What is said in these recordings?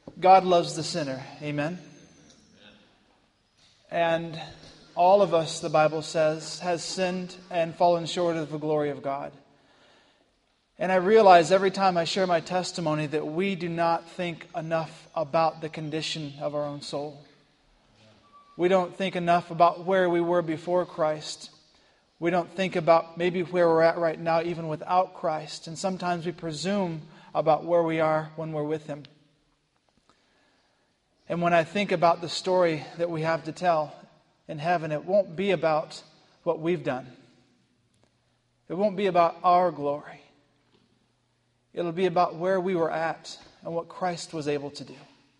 God loves the sinner. Amen? And all of us, the Bible says, has sinned and fallen short of the glory of God. And I realize every time I share my testimony that we do not think enough about the condition of our own soul. We don't think enough about where we were before Christ. We don't think about maybe where we're at right now, even without Christ. And sometimes we presume about where we are when we're with Him. And when I think about the story that we have to tell in heaven, it won't be about what we've done. It won't be about our glory. It'll be about where we were at and what Christ was able to do.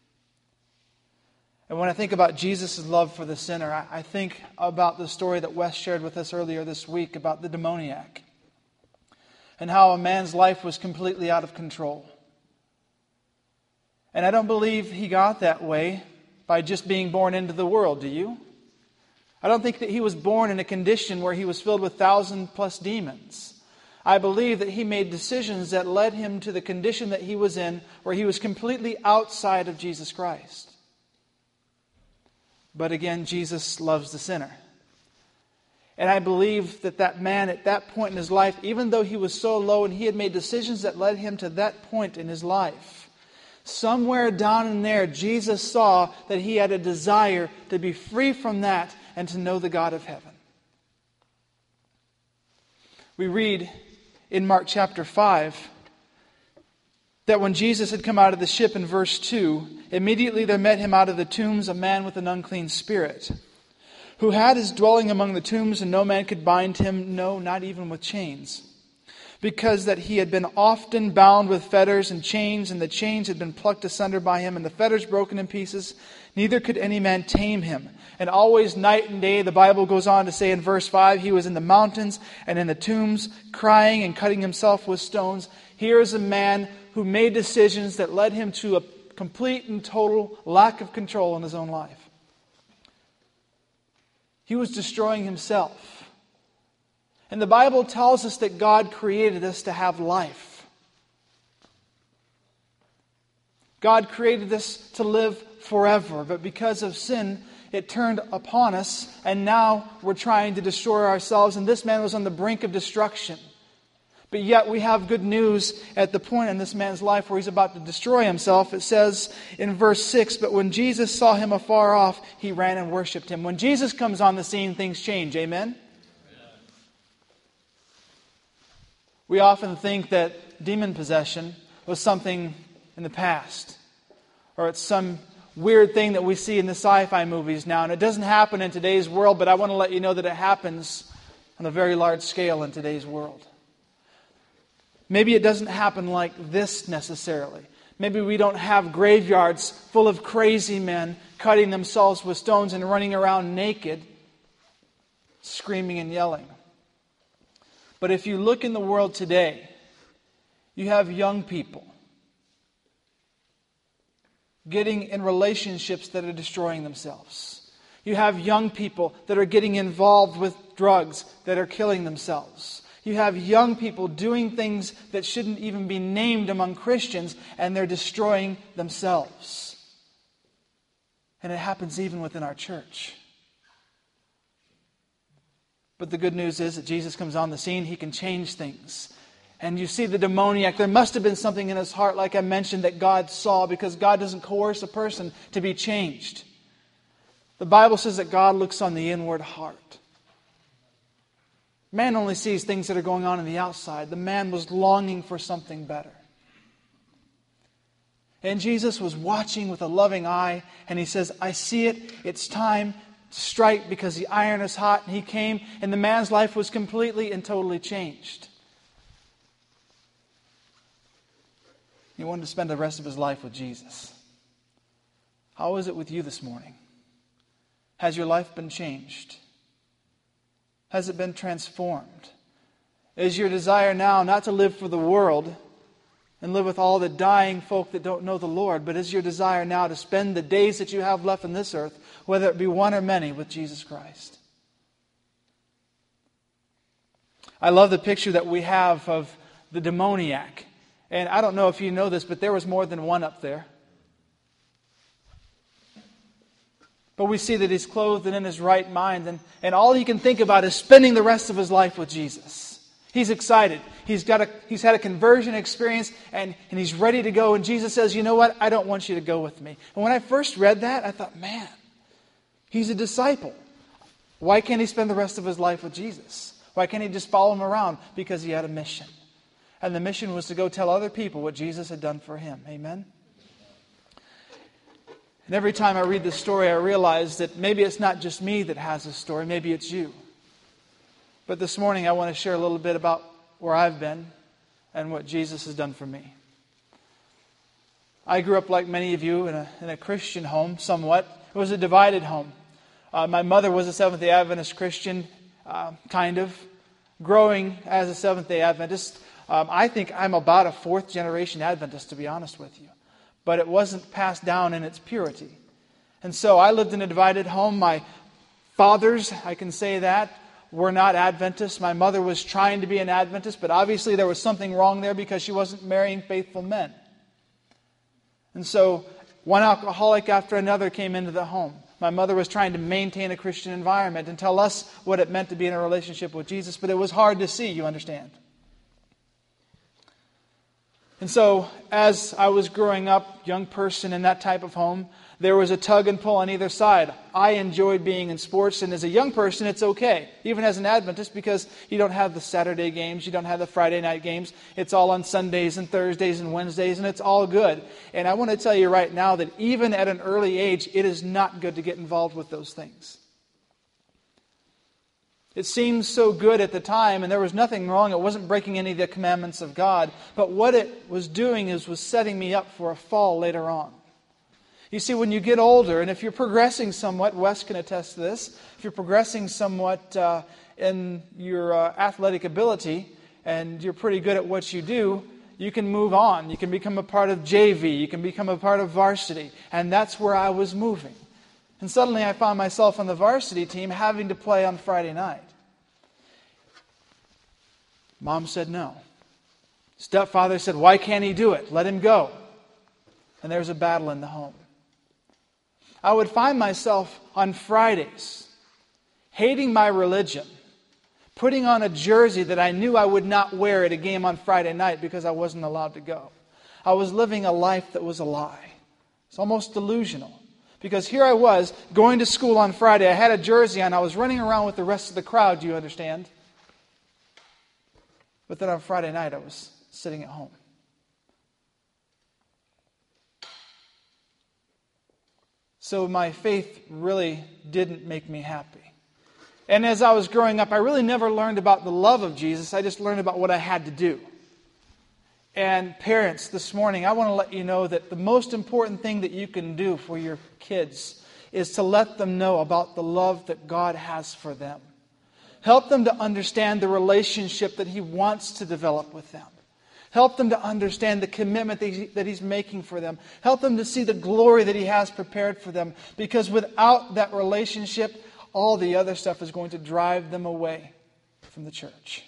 And when I think about Jesus' love for the sinner, I think about the story that Wes shared with us earlier this week about the demoniac and how a man's life was completely out of control. And I don't believe he got that way by just being born into the world, do you? I don't think that he was born in a condition where he was filled with 1,000+ demons. I believe that he made decisions that led him to the condition that he was in, where he was completely outside of Jesus Christ. But again, Jesus loves the sinner. And I believe that that man at that point in his life, even though he was so low and he had made decisions that led him to that point in his life, somewhere down in there, Jesus saw that he had a desire to be free from that and to know the God of heaven. We read in Mark chapter 5 that when Jesus had come out of the ship in verse 2, immediately there met him out of the tombs a man with an unclean spirit, who had his dwelling among the tombs, and no man could bind him, no, not even with chains, because that he had been often bound with fetters and chains, and the chains had been plucked asunder by him, and the fetters broken in pieces. Neither could any man tame him. And always night and day, the Bible goes on to say in verse 5, he was in the mountains and in the tombs, crying and cutting himself with stones. Here is a man who made decisions that led him to a complete and total lack of control in his own life. He was destroying himself. And the Bible tells us that God created us to have life. God created us to live forever, but because of sin, it turned upon us, and now we're trying to destroy ourselves, and this man was on the brink of destruction. But yet we have good news at the point in this man's life where he's about to destroy himself. It says in verse 6, but when Jesus saw him afar off, he ran and worshipped him. When Jesus comes on the scene, things change. Amen? We often think that demon possession was something in the past, or it's some weird thing that we see in the sci-fi movies now. And it doesn't happen in today's world, but I want to let you know that it happens on a very large scale in today's world. Maybe it doesn't happen like this necessarily. Maybe we don't have graveyards full of crazy men cutting themselves with stones and running around naked, screaming and yelling. But if you look in the world today, you have young people getting in relationships that are destroying themselves. You have young people that are getting involved with drugs that are killing themselves. You have young people doing things that shouldn't even be named among Christians, and they're destroying themselves. And it happens even within our church. But the good news is that Jesus comes on the scene. He can change things. And you see the demoniac, there must have been something in his heart, like I mentioned, that God saw, because God doesn't coerce a person to be changed. The Bible says that God looks on the inward heart. Man only sees things that are going on the outside. The man was longing for something better. And Jesus was watching with a loving eye, and He says, I see it, it's time to strike because the iron is hot. And He came, and the man's life was completely and totally changed. He wanted to spend the rest of his life with Jesus. How is it with you this morning? Has your life been changed? Has it been transformed? Is your desire now not to live for the world and live with all the dying folk that don't know the Lord, but is your desire now to spend the days that you have left on this earth, whether it be one or many, with Jesus Christ? I love the picture that we have of the demoniac. And I don't know if you know this, but there was more than one up there. But we see that he's clothed and in his right mind, and all he can think about is spending the rest of his life with Jesus. He's excited. He's had a conversion experience, and he's ready to go. And Jesus says, you know what? I don't want you to go with me. And when I first read that, I thought, man, he's a disciple. Why can't he spend the rest of his life with Jesus? Why can't he just follow him around? Because he had a mission. And the mission was to go tell other people what Jesus had done for him. Amen? And every time I read this story, I realize that maybe it's not just me that has this story. Maybe it's you. But this morning, I want to share a little bit about where I've been and what Jesus has done for me. I grew up, like many of you, in a Christian home, somewhat. It was a divided home. My mother was a Seventh-day Adventist Christian, kind of. Growing as a Seventh-day Adventist, I think I'm about a fourth-generation Adventist, to be honest with you. But it wasn't passed down in its purity. And so I lived in a divided home. My fathers, I can say that, were not Adventists. My mother was trying to be an Adventist, but obviously there was something wrong there because she wasn't marrying faithful men. And so one alcoholic after another came into the home. My mother was trying to maintain a Christian environment and tell us what it meant to be in a relationship with Jesus, but it was hard to see, you understand. And so, as I was growing up, young person in that type of home, there was a tug and pull on either side. I enjoyed being in sports, and as a young person, it's okay, even as an Adventist, because you don't have the Saturday games, you don't have the Friday night games. It's all on Sundays and Thursdays and Wednesdays, and it's all good. And I want to tell you right now that even at an early age, it is not good to get involved with those things. It seemed so good at the time, and there was nothing wrong. It wasn't breaking any of the commandments of God. But what it was doing was setting me up for a fall later on. You see, when you get older, and if you're progressing somewhat, Wes can attest to this, if you're progressing somewhat in your athletic ability, and you're pretty good at what you do, you can move on. You can become a part of JV. You can become a part of varsity. And that's where I was moving. And suddenly I found myself on the varsity team having to play on Friday night. Mom said no. Stepfather said, why can't he do it? Let him go. And there was a battle in the home. I would find myself on Fridays hating my religion, putting on a jersey that I knew I would not wear at a game on Friday night because I wasn't allowed to go. I was living a life that was a lie. It's almost delusional. Because here I was, going to school on Friday. I had a jersey on. I was running around with the rest of the crowd, do you understand? But then on Friday night, I was sitting at home. So my faith really didn't make me happy. And as I was growing up, I really never learned about the love of Jesus. I just learned about what I had to do. And parents, this morning, I want to let you know that the most important thing that you can do for your kids is to let them know about the love that God has for them. Help them to understand the relationship that He wants to develop with them. Help them to understand the commitment that He's making for them. Help them to see the glory that He has prepared for them. Because without that relationship, all the other stuff is going to drive them away from the church.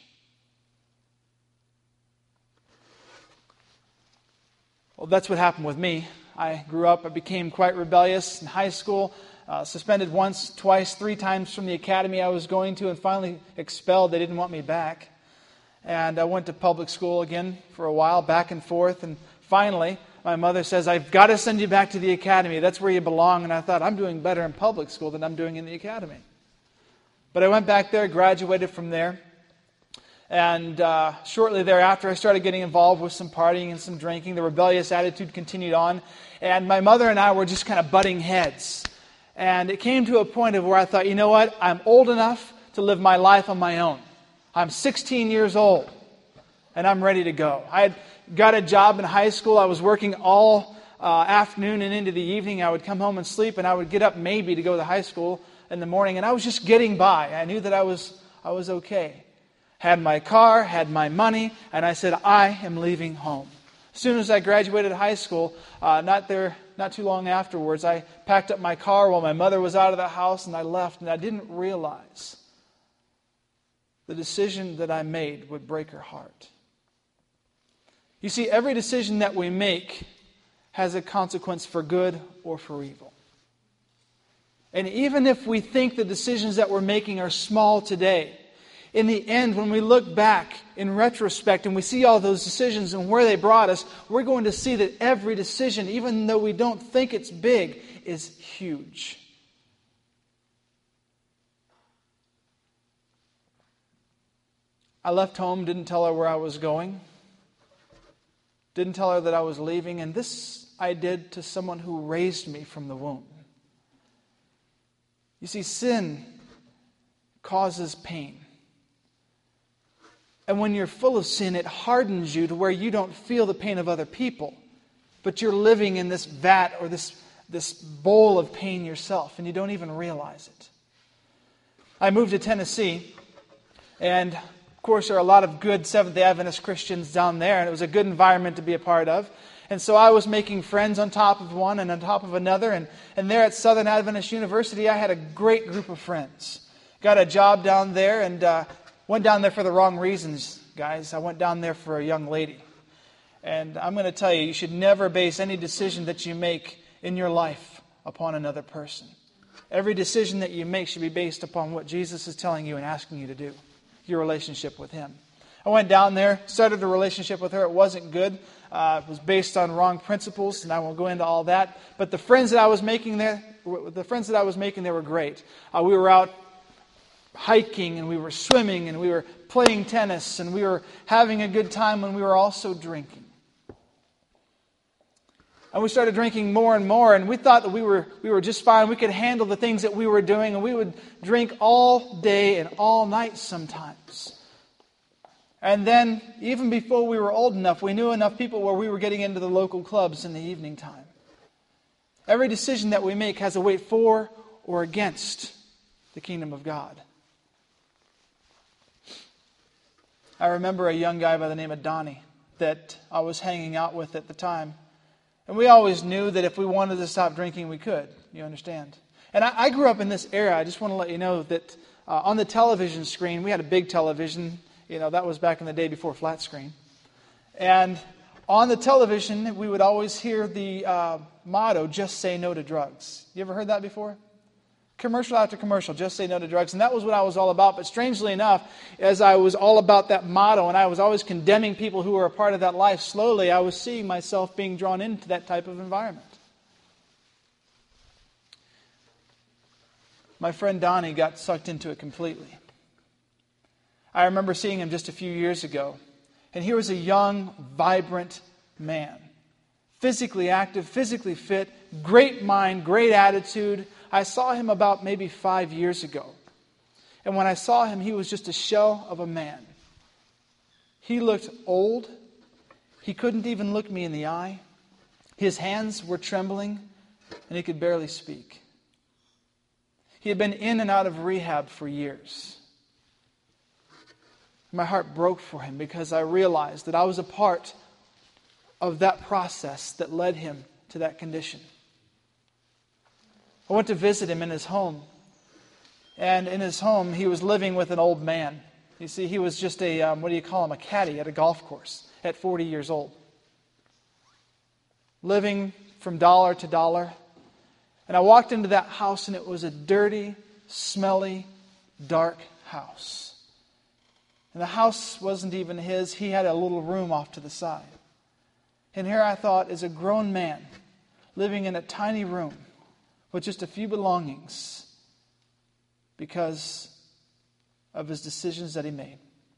Well, that's what happened with me. I grew up, I became quite rebellious in high school, suspended once, twice, 3 times from the academy I was going to, and finally expelled. They didn't want me back. And I went to public school again for a while, back and forth, and finally my mother says, I've got to send you back to the academy. That's where you belong. And I thought, I'm doing better in public school than I'm doing in the academy. But I went back there, graduated from there. And shortly thereafter, I started getting involved with some partying and some drinking. The rebellious attitude continued on. And my mother and I were just kind of butting heads. And it came to a point of where I thought, you know what? I'm old enough to live my life on my own. I'm 16 years old, and I'm ready to go. I had got a job in high school. I was working all afternoon and into the evening. I would come home and sleep, and I would get up maybe to go to high school in the morning. And I was just getting by. I knew that I was okay. Had my car, had my money, and I said, I am leaving home. As soon as I graduated high school, not too long afterwards, I packed up my car while my mother was out of the house, and I left, and I didn't realize the decision that I made would break her heart. You see, every decision that we make has a consequence for good or for evil. And even if we think the decisions that we're making are small today, in the end, when we look back in retrospect and we see all those decisions and where they brought us, we're going to see that every decision, even though we don't think it's big, is huge. I left home, didn't tell her where I was going, didn't tell her that I was leaving, and this I did to someone who raised me from the womb. You see, sin causes pain. And when you're full of sin, it hardens you to where you don't feel the pain of other people, but you're living in this vat or this bowl of pain yourself, and you don't even realize it. I moved to Tennessee, and of course there are a lot of good Seventh-day Adventist Christians down there, and it was a good environment to be a part of. And so I was making friends on top of one and on top of another, and there at Southern Adventist University I had a great group of friends. Got a job down there, and went down there for the wrong reasons, guys. I went down there for a young lady. And I'm going to tell you, you should never base any decision that you make in your life upon another person. Every decision that you make should be based upon what Jesus is telling you and asking you to do, your relationship with Him. I went down there, started a relationship with her. It wasn't good. It was based on wrong principles, and I won't go into all that. But the friends that I was making there were great. We were out hiking, and we were swimming, and we were playing tennis, and we were having a good time when we were also drinking. And we started drinking more and more, and we thought that we were just fine. We could handle the things that we were doing, and we would drink all day and all night sometimes. And then, even before we were old enough, we knew enough people where we were getting into the local clubs in the evening time. Every decision that we make has a weight for or against the kingdom of God. I remember a young guy by the name of Donnie that I was hanging out with at the time. And we always knew that if we wanted to stop drinking, we could. You understand? And I grew up in this era. I just want to let you know that on the television screen, we had a big television. That was back in the day before flat screen. And on the television, we would always hear the motto, "Just say no to drugs." You ever heard that before? Commercial after commercial, just say no to drugs. And that was what I was all about. But strangely enough, as I was all about that motto, and I was always condemning people who were a part of that life, slowly I was seeing myself being drawn into that type of environment. My friend Donnie got sucked into it completely. I remember seeing him just a few years ago. And he was a young, vibrant man. Physically active, physically fit, great mind, great attitude. I saw him about maybe 5 years ago. And when I saw him, he was just a shell of a man. He looked old. He couldn't even look me in the eye. His hands were trembling, and he could barely speak. He had been in and out of rehab for years. My heart broke for him because I realized that I was a part of that process that led him to that condition. I went to visit him in his home. And in his home, he was living with an old man. You see, he was just a caddy at a golf course at 40 years old. Living from dollar to dollar. And I walked into that house, and it was a dirty, smelly, dark house. And the house wasn't even his. He had a little room off to the side. And here I thought, as a grown man, living in a tiny room with just a few belongings because of his decisions that he made.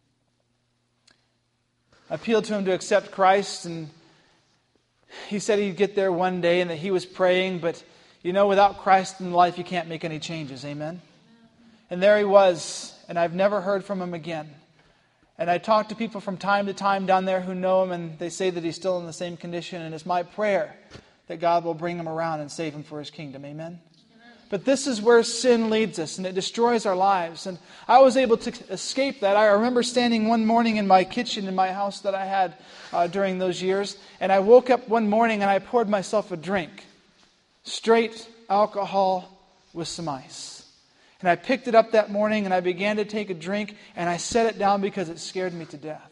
I appealed to him to accept Christ, and he said he'd get there one day and that he was praying, but without Christ in life, you can't make any changes. Amen? And there he was, and I've never heard from him again. And I talk to people from time to time down there who know him, and they say that he's still in the same condition, and it's my prayer that God will bring him around and save him for His kingdom. Amen? But this is where sin leads us, and it destroys our lives. And I was able to escape that. I remember standing one morning in my kitchen in my house that I had during those years, and I woke up one morning and I poured myself a drink. Straight alcohol with some ice. And I picked it up that morning and I began to take a drink, and I set it down because it scared me to death.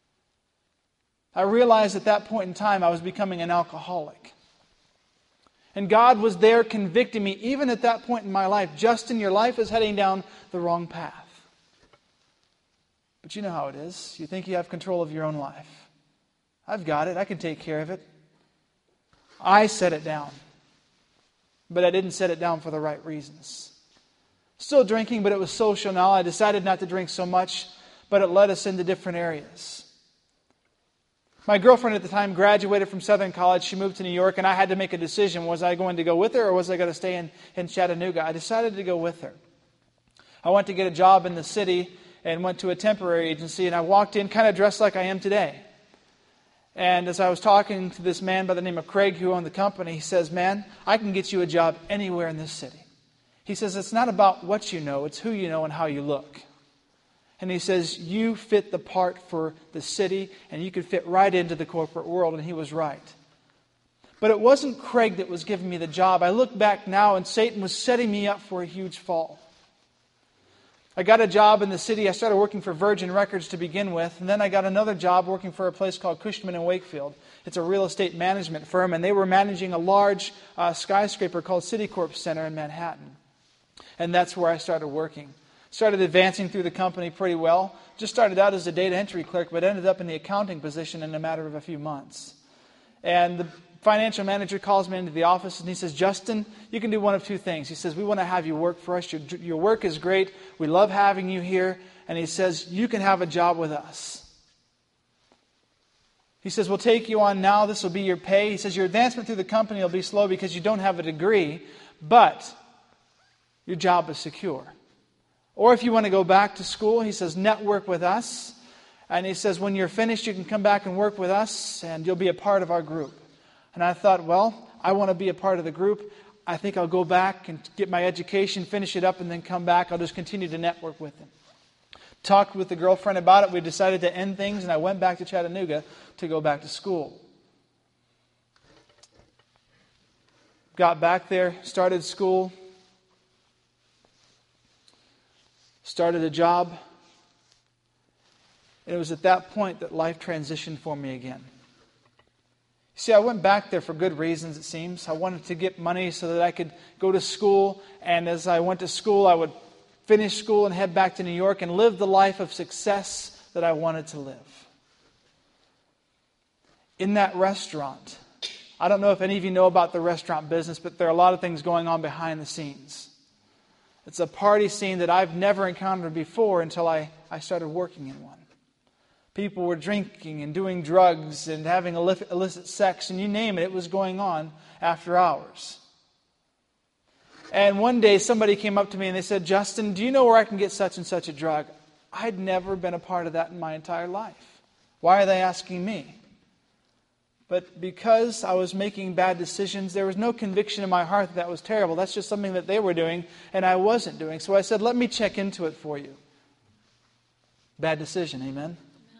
I realized at that point in time I was becoming an alcoholic. And God was there convicting me, even at that point in my life. Justin, your life is heading down the wrong path. But you know how it is. You think you have control of your own life. I've got it. I can take care of it. I set it down. But I didn't set it down for the right reasons. Still drinking, but it was social now. I decided not to drink so much, but it led us into different areas. My girlfriend at the time graduated from Southern College. She moved to New York, and I had to make a decision. Was I going to go with her, or was I going to stay in Chattanooga? I decided to go with her. I went to get a job in the city and went to a temporary agency, and I walked in kind of dressed like I am today. And as I was talking to this man by the name of Craig, who owned the company, he says, "Man, I can get you a job anywhere in this city." He says, "It's not about what you know, it's who you know and how you look." And he says, "You fit the part for the city, and you could fit right into the corporate world." And he was right. But it wasn't Craig that was giving me the job. I look back now, and Satan was setting me up for a huge fall. I got a job in the city. I started working for Virgin Records to begin with. And then I got another job working for a place called Cushman & Wakefield. It's a real estate management firm. And they were managing a large skyscraper called Citicorp Center in Manhattan. And that's where I started working. Started advancing through the company pretty well. Just started out as a data entry clerk, but ended up in the accounting position in a matter of a few months. And the financial manager calls me into the office and he says, "Justin, you can do one of two things." He says, "We want to have you work for us. Your work is great. We love having you here." And he says, "You can have a job with us." He says, "We'll take you on now. This will be your pay." He says, "Your advancement through the company will be slow because you don't have a degree, but your job is secure. Or if you want to go back to school," he says, "network with us." And he says, "When you're finished, you can come back and work with us and you'll be a part of our group." And I thought, well, I want to be a part of the group. I think I'll go back and get my education, finish it up, and then come back. I'll just continue to network with him. Talked with the girlfriend about it. We decided to end things, and I went back to Chattanooga to go back to school. Got back there, started school, started a job. And it was at that point that life transitioned for me again. See, I went back there for good reasons, it seems. I wanted to get money so that I could go to school. And as I went to school, I would finish school and head back to New York and live the life of success that I wanted to live. In that restaurant, I don't know if any of you know about the restaurant business, but there are a lot of things going on behind the scenes. It's a party scene that I've never encountered before until I started working in one. People were drinking and doing drugs and having illicit sex, and you name it, it was going on after hours. And one day somebody came up to me and they said, "Justin, do you know where I can get such and such a drug?" I'd never been a part of that in my entire life. Why are they asking me? But because I was making bad decisions, there was no conviction in my heart that was terrible. That's just something that they were doing and I wasn't doing. So I said, "Let me check into it for you." Bad decision, amen?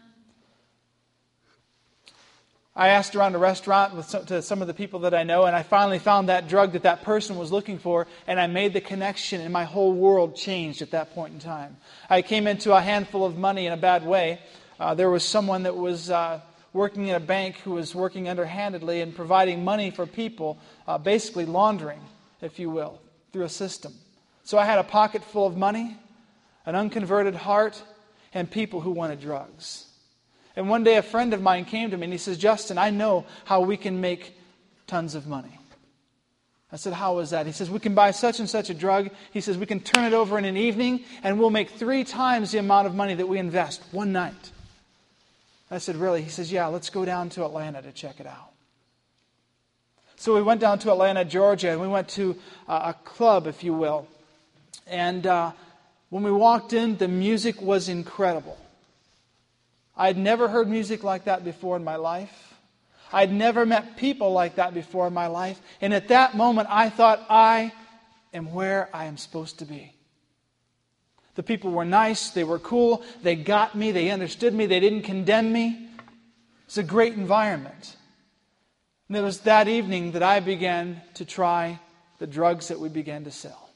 I asked around a restaurant to some of the people that I know, and I finally found that drug that person was looking for, and I made the connection, and my whole world changed at that point in time. I came into a handful of money in a bad way. There was someone that was working in a bank who was working underhandedly and providing money for people, basically laundering, if you will, through a system. So I had a pocket full of money, an unconverted heart, and people who wanted drugs. And one day a friend of mine came to me and he says, "Justin, I know how we can make tons of money." I said, "How is that?" He says, "We can buy such and such a drug." He says, "We can turn it over in an evening and we'll make 3 times the amount of money that we invest one night." I said, "Really?" He says, "Yeah, let's go down to Atlanta to check it out." So we went down to Atlanta, Georgia, and we went to a club, if you will. And when we walked in, the music was incredible. I'd never heard music like that before in my life. I'd never met people like that before in my life. And at that moment, I thought, I am where I am supposed to be. The people were nice. They were cool. They got me. They understood me. They didn't condemn me. It's a great environment. And it was that evening that I began to try the drugs that we began to sell.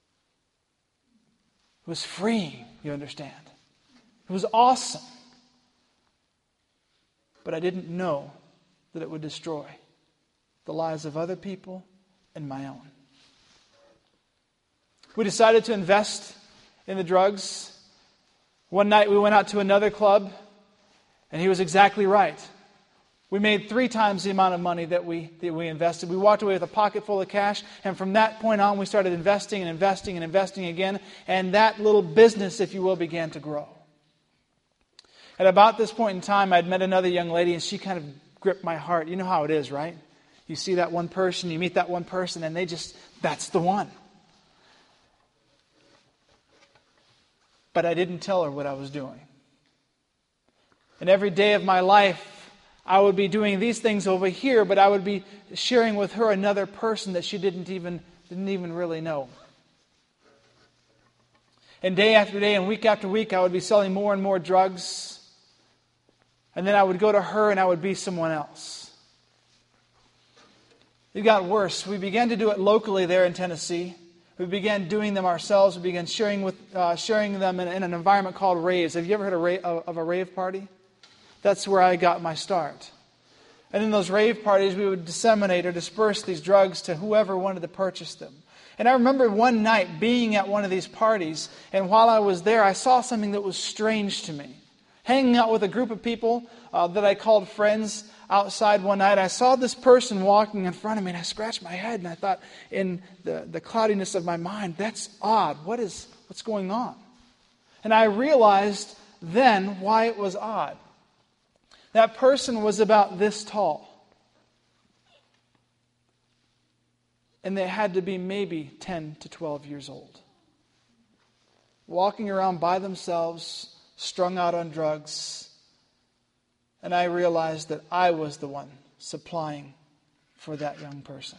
It was freeing, you understand. It was awesome. But I didn't know that it would destroy the lives of other people and my own. We decided to invest in the drugs. One night we went out to another club, and he was exactly right. We made 3 times the amount of money that we invested. We walked away with a pocket full of cash, and from that point on, we started investing and investing and investing again, and that little business, if you will, began to grow. At about this point in time, I'd met another young lady, and she kind of gripped my heart. You know how it is, right? You see that one person, you meet that one person, and that's the one. But I didn't tell her what I was doing. And every day of my life, I would be doing these things over here, but I would be sharing with her another person that she didn't even really know. And day after day and week after week, I would be selling more and more drugs. And then I would go to her and I would be someone else. It got worse. We began to do it locally there in Tennessee. We began doing them ourselves. We began sharing them in an environment called raves. Have you ever heard of a rave party? That's where I got my start. And in those rave parties, we would disseminate or disperse these drugs to whoever wanted to purchase them. And I remember one night being at one of these parties, and while I was there, I saw something that was strange to me. Hanging out with a group of people that I called friends outside one night, I saw this person walking in front of me, and I scratched my head, and I thought, in the cloudiness of my mind, that's odd. What's going on? And I realized then why it was odd. That person was about this tall. And they had to be maybe 10 to 12 years old. Walking around by themselves, strung out on drugs. And I realized that I was the one supplying for that young person.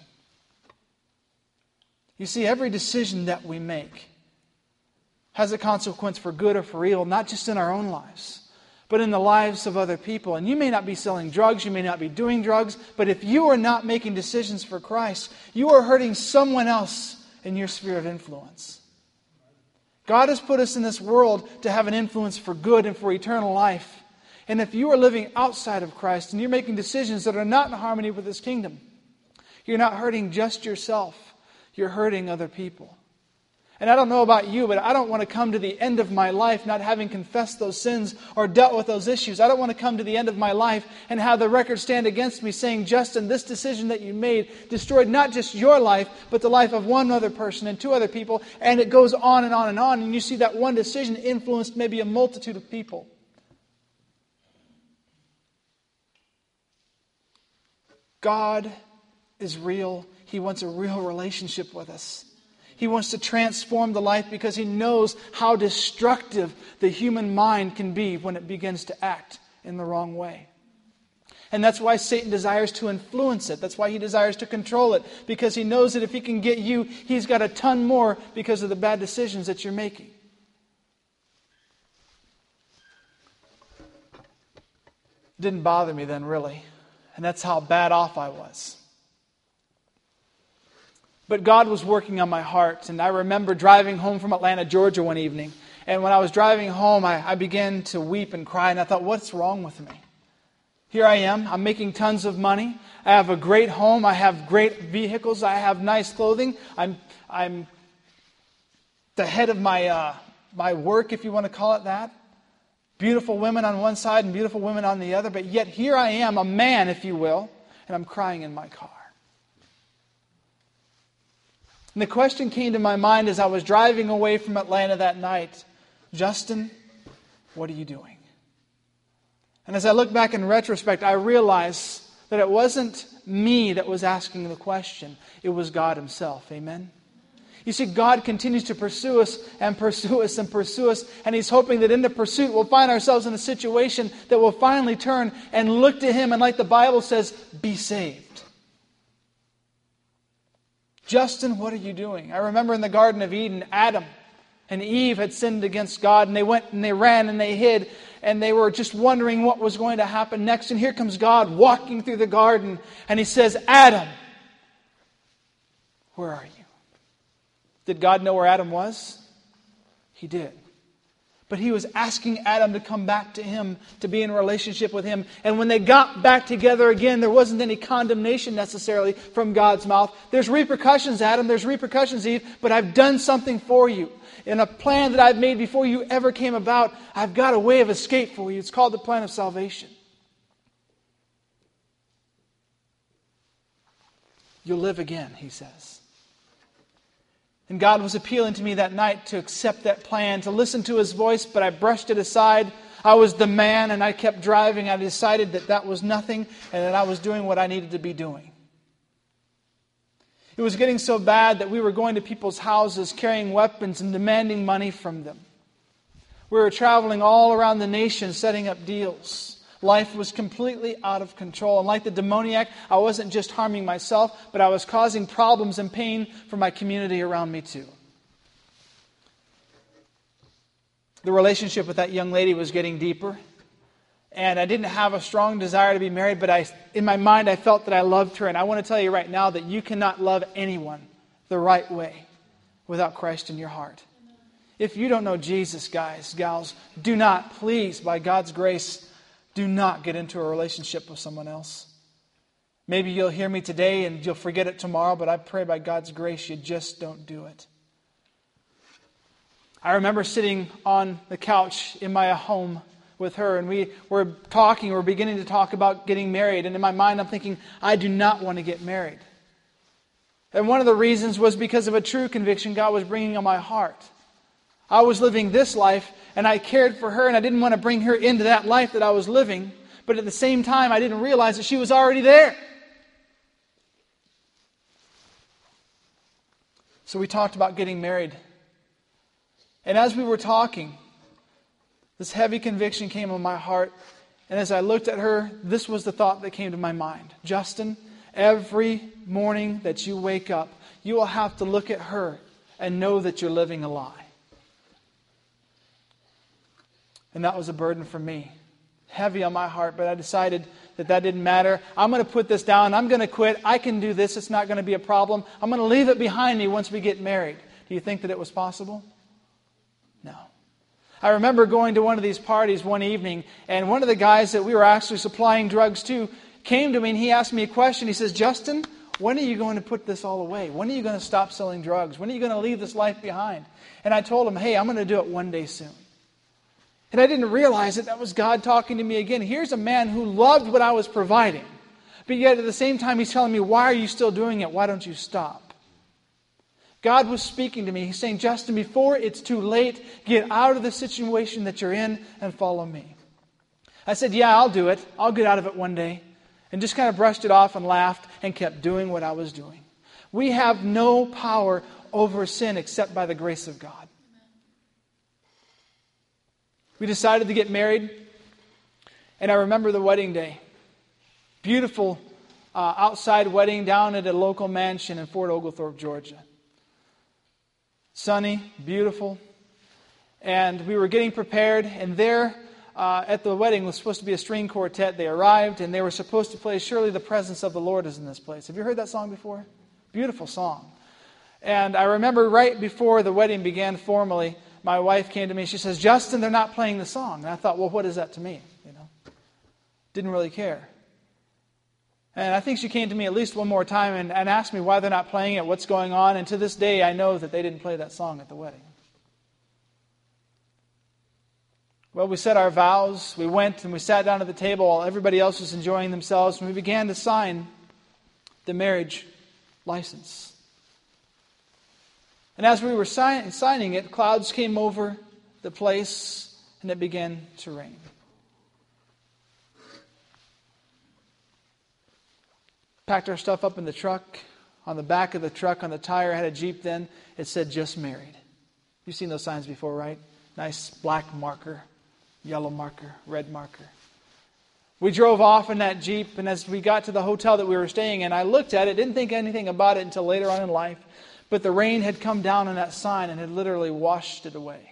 You see, every decision that we make has a consequence for good or for evil, not just in our own lives, but in the lives of other people. And you may not be selling drugs, you may not be doing drugs, but if you are not making decisions for Christ, you are hurting someone else in your sphere of influence. God has put us in this world to have an influence for good and for eternal life. And if you are living outside of Christ and you're making decisions that are not in harmony with His kingdom, you're not hurting just yourself, you're hurting other people. And I don't know about you, but I don't want to come to the end of my life not having confessed those sins or dealt with those issues. I don't want to come to the end of my life and have the record stand against me saying, Justin, this decision that you made destroyed not just your life, but the life of one other person and 2 other people. And it goes on and on and on. And you see that one decision influenced maybe a multitude of people. God is real. He wants a real relationship with us. He wants to transform the life because He knows how destructive the human mind can be when it begins to act in the wrong way. And that's why Satan desires to influence it. That's why he desires to control it. Because he knows that if he can get you, he's got a ton more because of the bad decisions that you're making. It didn't bother me then, really. And that's how bad off I was. But God was working on my heart. And I remember driving home from Atlanta, Georgia one evening. And when I was driving home, I began to weep and cry. And I thought, what's wrong with me? Here I am. I'm making tons of money. I have a great home. I have great vehicles. I have nice clothing. I'm the head of my work, if you want to call it that. Beautiful women on one side and beautiful women on the other. But yet here I am, a man, if you will, and I'm crying in my car. And the question came to my mind as I was driving away from Atlanta that night, Justin, what are you doing? And as I look back in retrospect, I realize that it wasn't me that was asking the question. It was God Himself. Amen? You see, God continues to pursue us and pursue us and pursue us. And He's hoping that in the pursuit we'll find ourselves in a situation that will finally turn and look to Him and, like the Bible says, be saved. Justin, what are you doing? I remember in the Garden of Eden, Adam and Eve had sinned against God, and they went and they ran and they hid, and they were just wondering what was going to happen next. And here comes God walking through the garden, and He says, Adam, where are you? Did God know where Adam was? He did. But he was asking Adam to come back to him, to be in a relationship with him. And when they got back together again, there wasn't any condemnation necessarily from God's mouth. There's repercussions, Adam, there's repercussions, Eve, but I've done something for you. In a plan that I've made before you ever came about, I've got a way of escape for you. It's called the plan of salvation. You'll live again, he says. And God was appealing to me that night to accept that plan, to listen to His voice, but I brushed it aside. I was the man and I kept driving. I decided that that was nothing and that I was doing what I needed to be doing. It was getting so bad that we were going to people's houses, carrying weapons and demanding money from them. We were traveling all around the nation, setting up deals. Life was completely out of control. And like the demoniac, I wasn't just harming myself, but I was causing problems and pain for my community around me too. The relationship with that young lady was getting deeper. And I didn't have a strong desire to be married, but in my mind I felt that I loved her. And I want to tell you right now that you cannot love anyone the right way without Christ in your heart. If you don't know Jesus, guys, gals, do not, please, by God's grace, do not get into a relationship with someone else. Maybe you'll hear me today and you'll forget it tomorrow, but I pray by God's grace you just don't do it. I remember sitting on the couch in my home with her, and we were beginning to talk about getting married. And in my mind I'm thinking, I do not want to get married. And one of the reasons was because of a true conviction God was bringing on my heart. I was living this life, and I cared for her, and I didn't want to bring her into that life that I was living. But at the same time, I didn't realize that she was already there. So we talked about getting married. And as we were talking, this heavy conviction came on my heart. And as I looked at her, this was the thought that came to my mind. Justin, every morning that you wake up, you will have to look at her and know that you're living a lie. And that was a burden for me. Heavy on my heart, but I decided that didn't matter. I'm going to put this down. I'm going to quit. I can do this. It's not going to be a problem. I'm going to leave it behind me once we get married. Do you think that it was possible? No. I remember going to one of these parties one evening, and one of the guys that we were actually supplying drugs to came to me and he asked me a question. He says, Justin, when are you going to put this all away? When are you going to stop selling drugs? When are you going to leave this life behind? And I told him, hey, I'm going to do it one day soon. And I didn't realize that was God talking to me again. Here's a man who loved what I was providing. But yet at the same time he's telling me, why are you still doing it? Why don't you stop? God was speaking to me. He's saying, Justin, before it's too late, get out of the situation that you're in and follow me. I said, yeah, I'll do it. I'll get out of it one day. And just kind of brushed it off and laughed and kept doing what I was doing. We have no power over sin except by the grace of God. We decided to get married, and I remember the wedding day. Beautiful outside wedding down at a local mansion in Fort Oglethorpe, Georgia. Sunny, beautiful, and we were getting prepared, and there at the wedding was supposed to be a string quartet. They arrived, and they were supposed to play Surely the Presence of the Lord is in This Place. Have you heard that song before? Beautiful song. And I remember right before the wedding began formally, my wife came to me, she says, Justin, they're not playing the song. And I thought, well, what is that to me? Didn't really care. And I think she came to me at least one more time and asked me why they're not playing it, what's going on. And to this day, I know that they didn't play that song at the wedding. Well, we said our vows. We went and we sat down at the table while everybody else was enjoying themselves. And we began to sign the marriage license. And as we were signing it, clouds came over the place and it began to rain. Packed our stuff up in the truck. On the back of the truck, on the tire, I had a Jeep then. It said, just married. You've seen those signs before, right? Nice black marker, yellow marker, red marker. We drove off in that Jeep, and as we got to the hotel that we were staying in, I looked at it, didn't think anything about it until later on in life. But the rain had come down on that sign and had literally washed it away.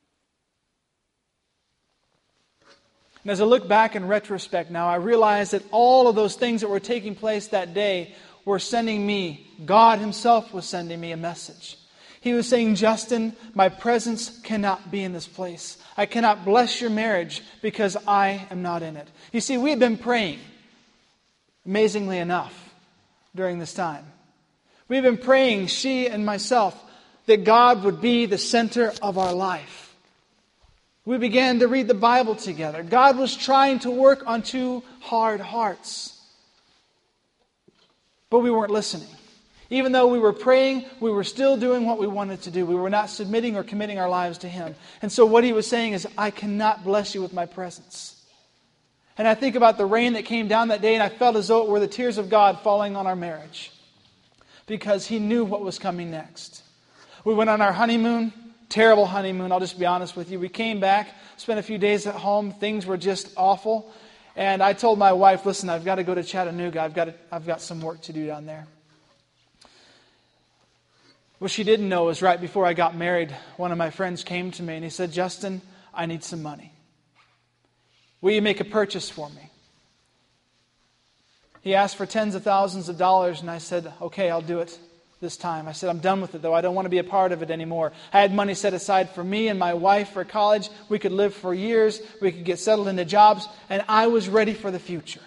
And as I look back in retrospect now, I realize that all of those things that were taking place that day were sending me, God Himself was sending me a message. He was saying, Justin, my presence cannot be in this place. I cannot bless your marriage because I am not in it. You see, we had been praying, amazingly enough, during this time. We've been praying, she and myself, that God would be the center of our life. We began to read the Bible together. God was trying to work on two hard hearts. But we weren't listening. Even though we were praying, we were still doing what we wanted to do. We were not submitting or committing our lives to Him. And so what He was saying is, I cannot bless you with my presence. And I think about the rain that came down that day, and I felt as though it were the tears of God falling on our marriage. Because He knew what was coming next. We went on our honeymoon, terrible honeymoon, I'll just be honest with you. We came back, spent a few days at home, things were just awful. And I told my wife, listen, I've got to go to Chattanooga, I've got some work to do down there. What she didn't know is right before I got married, one of my friends came to me and he said, Justin, I need some money. Will you make a purchase for me? He asked for tens of thousands of dollars, and I said, okay, I'll do it this time. I said, I'm done with it, though. I don't want to be a part of it anymore. I had money set aside for me and my wife for college. We could live for years. We could get settled into jobs, and I was ready for the future.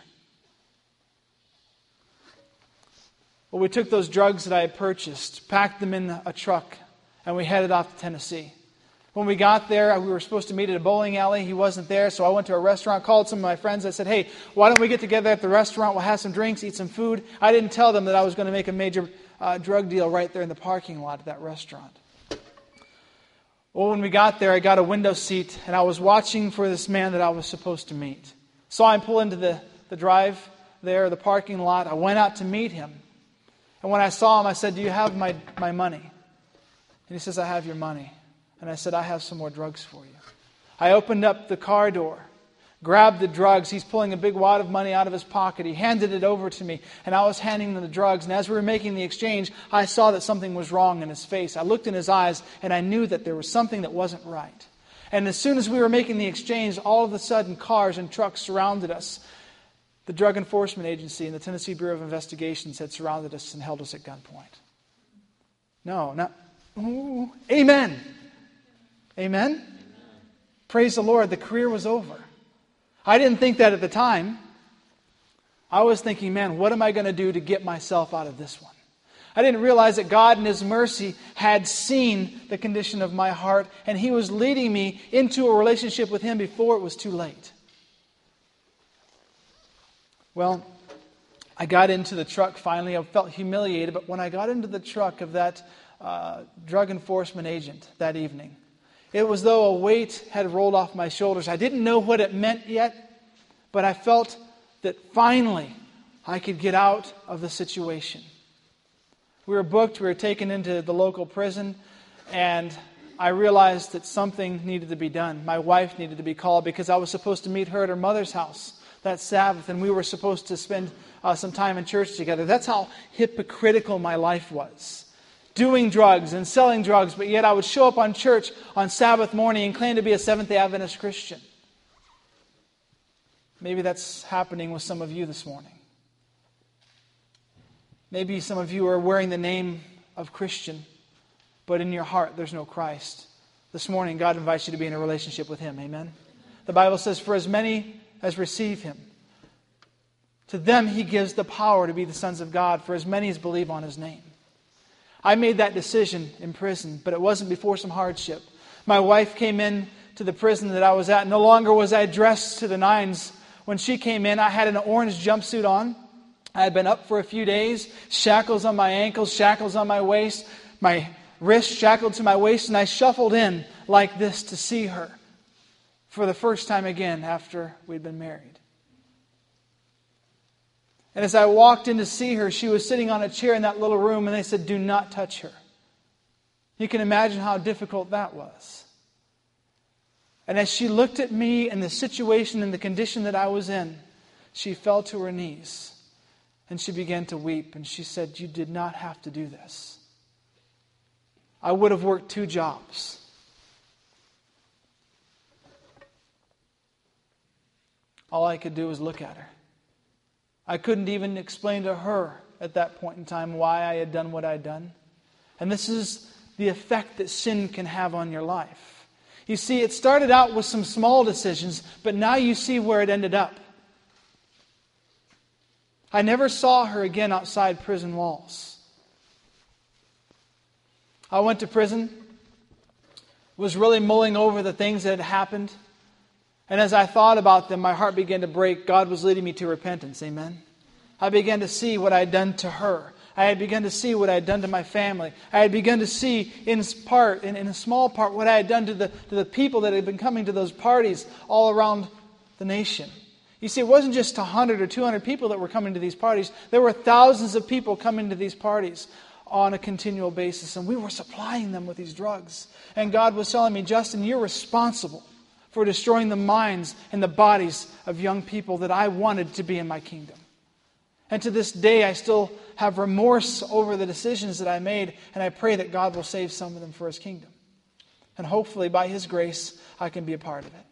Well, we took those drugs that I had purchased, packed them in a truck, and we headed off to Tennessee. When we got there, we were supposed to meet at a bowling alley. He wasn't there, so I went to a restaurant, called some of my friends. I said, hey, why don't we get together at the restaurant? We'll have some drinks, eat some food. I didn't tell them that I was going to make a major drug deal right there in the parking lot of that restaurant. Well, when we got there, I got a window seat, and I was watching for this man that I was supposed to meet. Saw him pull into the drive there, the parking lot. I went out to meet him. And when I saw him, I said, do you have my money? And he says, I have your money. And I said, I have some more drugs for you. I opened up the car door, grabbed the drugs. He's pulling a big wad of money out of his pocket. He handed it over to me, and I was handing him the drugs. And as we were making the exchange, I saw that something was wrong in his face. I looked in his eyes, and I knew that there was something that wasn't right. And as soon as we were making the exchange, all of a sudden, cars and trucks surrounded us. The Drug Enforcement Agency and the Tennessee Bureau of Investigations had surrounded us and held us at gunpoint. No, not... Ooh, amen. Amen? Praise the Lord, the career was over. I didn't think that at the time. I was thinking, man, what am I going to do to get myself out of this one? I didn't realize that God in His mercy had seen the condition of my heart, and He was leading me into a relationship with Him before it was too late. Well, I got into the truck finally. I felt humiliated, but when I got into the truck of that drug enforcement agent that evening, it was though a weight had rolled off my shoulders. I didn't know what it meant yet, but I felt that finally I could get out of the situation. We were booked, we were taken into the local prison, and I realized that something needed to be done. My wife needed to be called because I was supposed to meet her at her mother's house that Sabbath, and we were supposed to spend some time in church together. That's how hypocritical my life was. Doing drugs and selling drugs, but yet I would show up on church on Sabbath morning and claim to be a Seventh-day Adventist Christian. Maybe that's happening with some of you this morning. Maybe some of you are wearing the name of Christian, but in your heart there's no Christ. This morning God invites you to be in a relationship with Him. Amen? The Bible says, for as many as receive Him, to them He gives the power to be the sons of God, for as many as believe on His name. I made that decision in prison, but it wasn't before some hardship. My wife came in to the prison that I was at. No longer was I dressed to the nines. When she came in, I had an orange jumpsuit on. I had been up for a few days, shackles on my ankles, shackles on my waist, my wrist shackled to my waist, and I shuffled in like this to see her for the first time again after we'd been married. And as I walked in to see her, she was sitting on a chair in that little room, and they said, do not touch her. You can imagine how difficult that was. And as she looked at me and the situation and the condition that I was in, she fell to her knees and she began to weep. And she said, you did not have to do this. I would have worked 2 jobs. All I could do was look at her. I couldn't even explain to her at that point in time why I had done what I had done. And this is the effect that sin can have on your life. You see, it started out with some small decisions, but now you see where it ended up. I never saw her again outside prison walls. I went to prison, was really mulling over the things that had happened. And as I thought about them, my heart began to break. God was leading me to repentance. Amen. I began to see what I had done to her. I had begun to see what I had done to my family. I had begun to see in a small part, what I had done to the people that had been coming to those parties all around the nation. You see, it wasn't just 100 or 200 people that were coming to these parties. There were thousands of people coming to these parties on a continual basis. And we were supplying them with these drugs. And God was telling me, Justin, you're responsible for destroying the minds and the bodies of young people that I wanted to be in my kingdom. And to this day, I still have remorse over the decisions that I made. And I pray that God will save some of them for His kingdom. And hopefully, by His grace, I can be a part of it.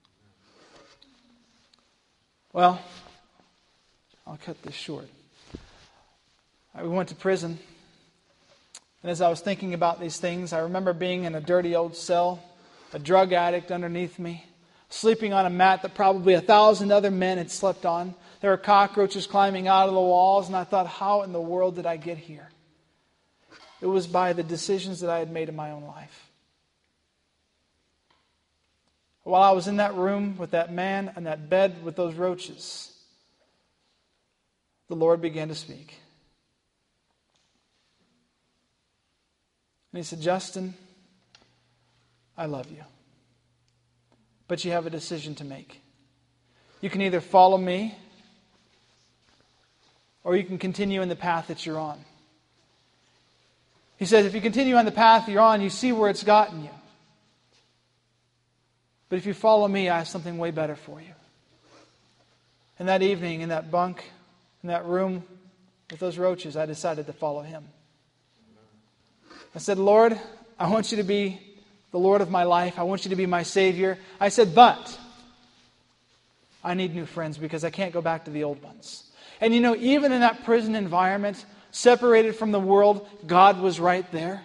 Well, I'll cut this short. We went to prison. And as I was thinking about these things, I remember being in a dirty old cell, a drug addict underneath me, sleeping on a mat that probably 1,000 other men had slept on. There were cockroaches climbing out of the walls, and I thought, how in the world did I get here? It was by the decisions that I had made in my own life. While I was in that room with that man and that bed with those roaches, the Lord began to speak. And He said, Justin, I love you. But you have a decision to make. You can either follow me, or you can continue in the path that you're on. He says, if you continue on the path you're on, you see where it's gotten you. But if you follow me, I have something way better for you. And that evening, in that bunk, in that room with those roaches, I decided to follow Him. I said, Lord, I want you to be the Lord of my life. I want you to be my Savior. I said, but I need new friends because I can't go back to the old ones. And you know, even in that prison environment, separated from the world, God was right there.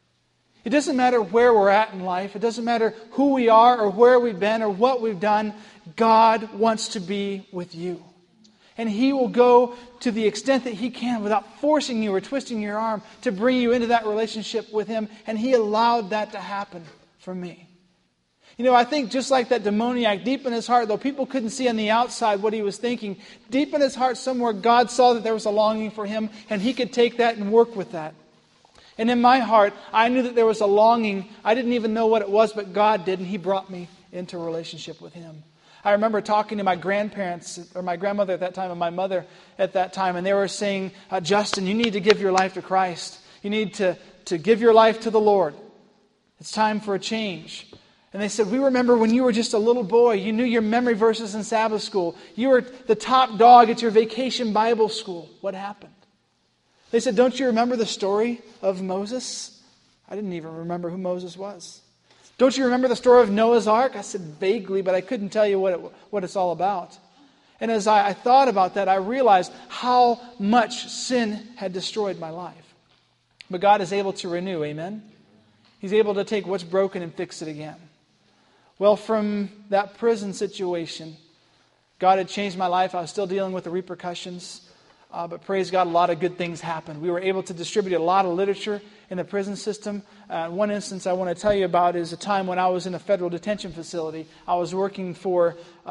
It doesn't matter where we're at in life. It doesn't matter who we are or where we've been or what we've done. God wants to be with you. And He will go to the extent that He can without forcing you or twisting your arm to bring you into that relationship with Him. And He allowed that to happen for me. You know, I think just like that demoniac, deep in his heart, though people couldn't see on the outside what he was thinking, deep in his heart somewhere, God saw that there was a longing for him, and He could take that and work with that. And in my heart, I knew that there was a longing. I didn't even know what it was, but God did, and He brought me into a relationship with Him. I remember talking to my grandparents, or my grandmother at that time, and my mother at that time, and they were saying, Justin, you need to give your life to Christ. You need to give your life to the Lord. It's time for a change. And they said, we remember when you were just a little boy, you knew your memory verses in Sabbath school. You were the top dog at your vacation Bible school. What happened? They said, don't you remember the story of Moses? I didn't even remember who Moses was. Don't you remember the story of Noah's Ark? I said vaguely, but I couldn't tell you what it's all about. And as I thought about that, I realized how much sin had destroyed my life. But God is able to renew, amen? He's able to take what's broken and fix it again. Well, from that prison situation, God had changed my life. I was still dealing with the repercussions. But praise God, a lot of good things happened. We were able to distribute a lot of literature in the prison system. One instance I want to tell you about is a time when I was in a federal detention facility. I was working for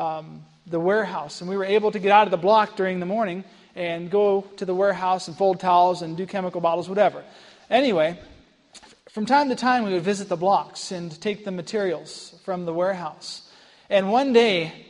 the warehouse, and we were able to get out of the block during the morning and go to the warehouse and fold towels and do chemical bottles, whatever. Anyway, from time to time we would visit the blocks and take the materials from the warehouse. And one day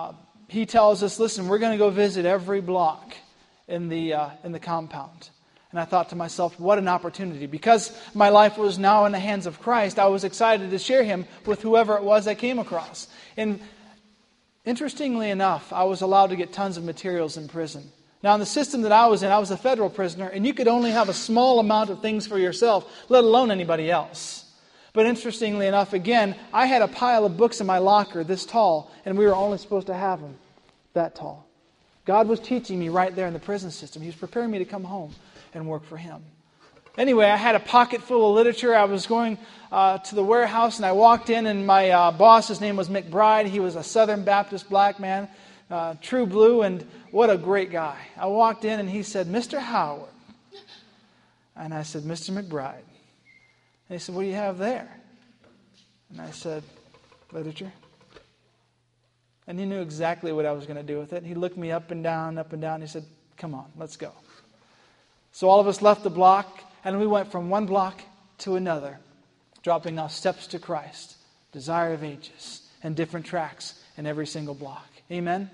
he tells us, listen, we're going to go visit every block in the compound. And I thought to myself, what an opportunity. Because my life was now in the hands of Christ, I was excited to share Him with whoever it was I came across. And interestingly enough, I was allowed to get tons of materials in prison. Now, in the system that I was in, I was a federal prisoner, and you could only have a small amount of things for yourself, let alone anybody else. But interestingly enough, again, I had a pile of books in my locker this tall, and we were only supposed to have them that tall. God was teaching me right there in the prison system. He was preparing me to come home and work for Him. Anyway, I had a pocket full of literature. I was going to the warehouse, and I walked in, and my boss, his name was McBride. He was a Southern Baptist black man, true blue, and what a great guy. I walked in, and he said, "Mr. Howard." And I said, "Mr. McBride." And he said, "What do you have there?" And I said, "Literature." And he knew exactly what I was going to do with it. He looked me up and down, up and down. He said, "Come on, let's go." So all of us left the block, and we went from one block to another, dropping off Steps to Christ, Desire of Ages, and different tracks in every single block. Amen? Amen.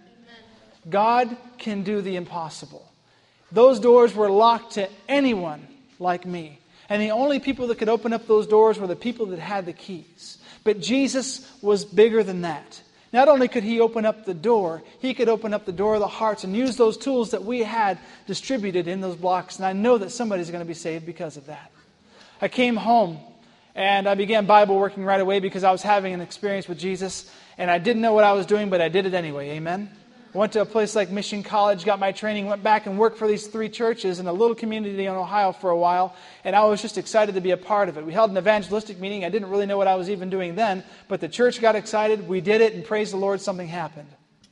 God can do the impossible. Those doors were locked to anyone like me. And the only people that could open up those doors were the people that had the keys. But Jesus was bigger than that. Not only could He open up the door, He could open up the door of the hearts and use those tools that we had distributed in those blocks. And I know that somebody's going to be saved because of that. I came home and I began Bible working right away because I was having an experience with Jesus. And I didn't know what I was doing, but I did it anyway. Amen? I went to a place like Mission College, got my training, went back and worked for these 3 churches in a little community in Ohio for a while, and I was just excited to be a part of it. We held an evangelistic meeting. I didn't really know what I was even doing then, but the church got excited. We did it, and praise the Lord, something happened.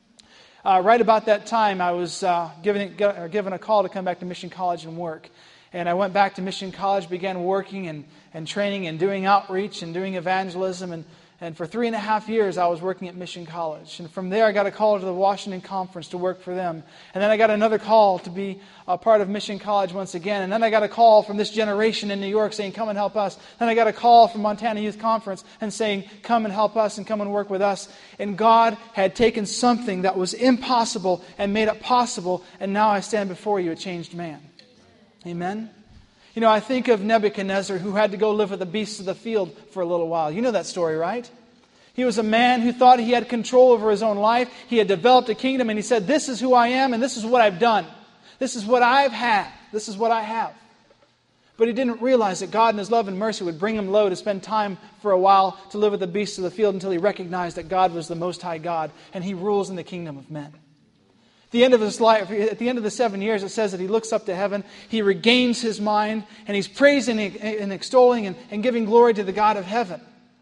Right about that time, I was given a call to come back to Mission College and work. And I went back to Mission College, began working and training and doing outreach and doing evangelism. And for 3.5 years, I was working at Mission College. And from there, I got a call to the Washington Conference to work for them. And then I got another call to be a part of Mission College once again. And then I got a call from this generation in New York saying, "Come and help us." Then I got a call from Montana Youth Conference and saying, "Come and help us and come and work with us." And God had taken something that was impossible and made it possible. And now I stand before you, a changed man. Amen? You know, I think of Nebuchadnezzar, who had to go live with the beasts of the field for a little while. You know that story, right? He was a man who thought he had control over his own life. He had developed a kingdom, and he said, "This is who I am, and this is what I've done. This is what I've had. This is what I have." But he didn't realize that God in His love and mercy would bring him low to spend time for a while to live with the beasts of the field until he recognized that God was the Most High God, and He rules in the kingdom of men. At the end of his life, at the end of the 7 years, it says that he looks up to heaven, he regains his mind, and he's praising and extolling and giving glory to the God of heaven.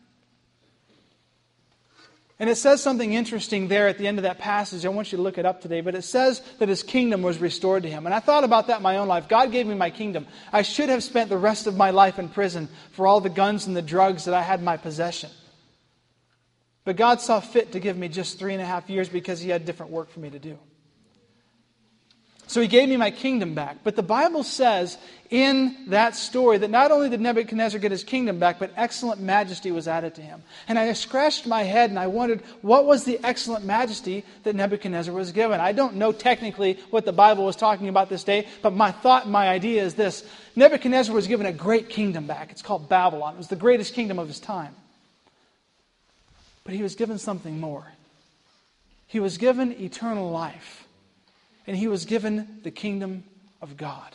And it says something interesting there at the end of that passage. I want you to look it up today. But it says that his kingdom was restored to him. And I thought about that in my own life. God gave me my kingdom. I should have spent the rest of my life in prison for all the guns and the drugs that I had in my possession. But God saw fit to give me just 3.5 years because He had different work for me to do. So He gave me my kingdom back. But the Bible says in that story that not only did Nebuchadnezzar get his kingdom back, but excellent majesty was added to him. And I scratched my head and I wondered, what was the excellent majesty that Nebuchadnezzar was given? I don't know technically what the Bible was talking about this day, but my thought and my idea is this. Nebuchadnezzar was given a great kingdom back. It's called Babylon. It was the greatest kingdom of his time. But he was given something more. He was given eternal life. And he was given the kingdom of God.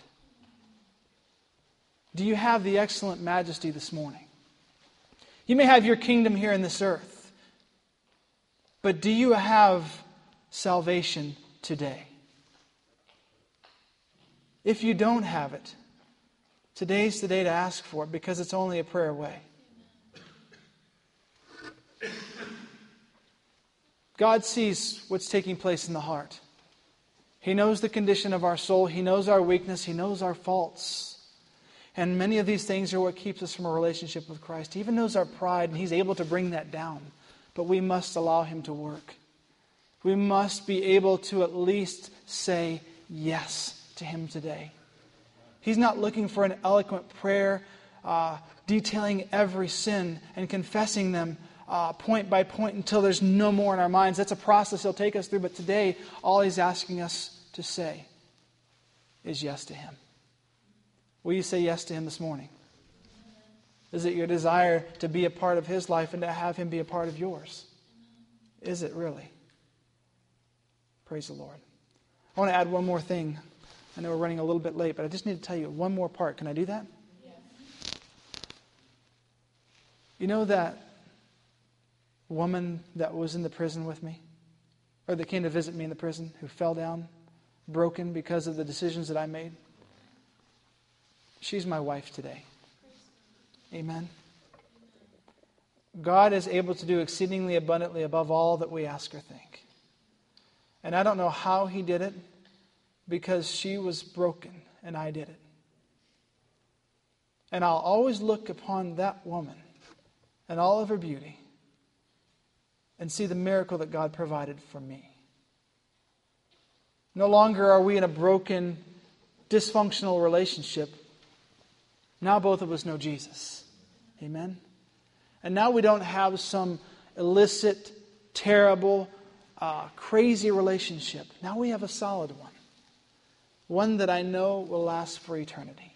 Do you have the excellent majesty this morning? You may have your kingdom here in this earth. But do you have salvation today? If you don't have it, today's the day to ask for it because it's only a prayer away. God sees what's taking place in the heart. He knows the condition of our soul. He knows our weakness. He knows our faults. And many of these things are what keeps us from a relationship with Christ. He even knows our pride, and He's able to bring that down. But we must allow Him to work. We must be able to at least say yes to Him today. He's not looking for an eloquent prayer detailing every sin and confessing them point by point until there's no more in our minds. That's a process He'll take us through. But today, all He's asking us to say is yes to Him. Will you say yes to Him this morning? Is it your desire to be a part of His life and to have Him be a part of yours? Is it really? Praise the Lord. I want to add one more thing. I know we're running a little bit late, but I just need to tell you one more part. Can I do that? Yes. You know that woman that was in the prison with me, or that came to visit me in the prison, who fell down broken because of the decisions that I made? she's my wife today. Amen. God is able to do exceedingly abundantly above all that we ask or think. And I don't know how He did it, because she was broken and I did it. And I'll always look upon that woman and all of her beauty and see the miracle that God provided for me. No longer are we in a broken, dysfunctional relationship. Now both of us know Jesus. Amen? And now we don't have some illicit, terrible, crazy relationship. Now we have a solid one. One that I know will last for eternity.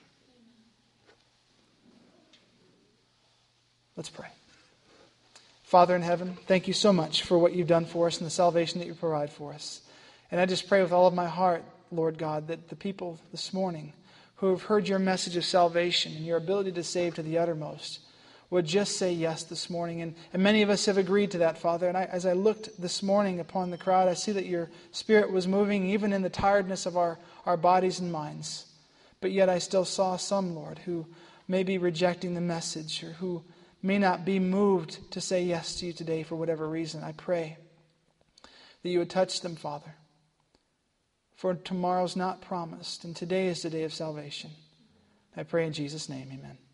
Let's pray. Father in heaven, thank you so much for what you've done for us and the salvation that you provide for us. And I just pray with all of my heart, Lord God, that the people this morning who have heard your message of salvation and your ability to save to the uttermost would just say yes this morning. And many of us have agreed to that, Father. And as I looked this morning upon the crowd, I see that your Spirit was moving even in the tiredness of our bodies and minds. But yet I still saw some, Lord, who may be rejecting the message or who may not be moved to say yes to you today for whatever reason. I pray that you would touch them, Father. For tomorrow's not promised, and today is the day of salvation. I pray in Jesus' name, amen.